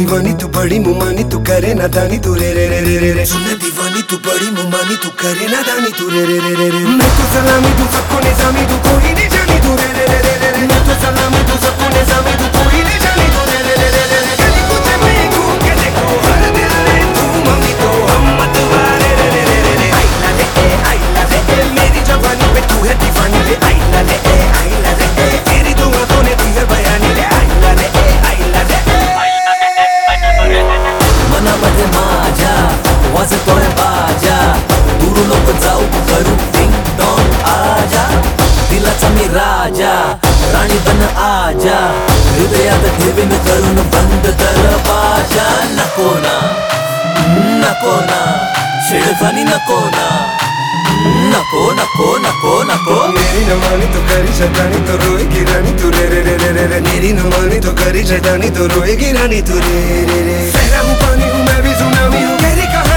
दीवानी तू बड़ी मुमानी तू करे ना दानी तू रे रे रे रे रे रे सुन दीवानी तू बड़ी मुमानी तू करे ना दानी तू रे रे रे रे रे मैं तो सलामी तू सबको निजामी तू कोई नहीं जानी तू रे रे रे रे रे मैं तो सलामी तू सबको निजामी तू कोई नहीं जानी तू रे रे रे रे रे गली कुत्ते में घूम के देखो हर दिल में तू मम्मी तो हम मत वारे रे रे रे रे आई ला रे मेरी जवानी पे तू है दीवानी रे आई ला रे तेरी दुआ तो ने दी है बयानी रे आई ला रे मनामध्ये माझ्या वाजतोय बाजा दूर नको जाऊ करू डिंग डॉंग आजा दिलाचा मी राजा राणी बन आजा हृदयात ठेवीन करून बंद दरवाजा नको ना शिळखानी नको नको मेरी न मानी तो करी शैतानी तो रोएगी रानी तू रे रे रे रे रे मेरी न मानी तो करी शैतानी तो रोएगी रानी तू रे रे रे सहरा हूँ पानी हूँ मैं भी सुनामी हूँ गहरी कहानी